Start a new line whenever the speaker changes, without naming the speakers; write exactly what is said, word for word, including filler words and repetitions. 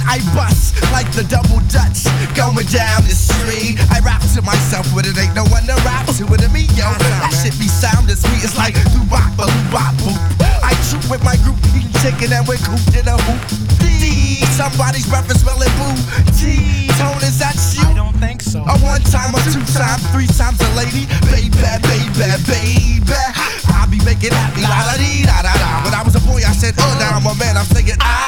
I bust like the double dutch going down the street. I rap to myself, but it ain't no one to rap to it to me, yo. That shit be sound as sweet, it's like doo bop a doo bop boop. I shoot with my group, eating chicken and we're cooped in a hoop. D, somebody's breath is smelling boo. T, Tone, is that you?
I don't think so.
A one time, a two time, three times a lady. Baby, baby, baby. I be making happy la da dee da da da. When I was a boy, I said, oh, now I'm a man, I'm singing ah.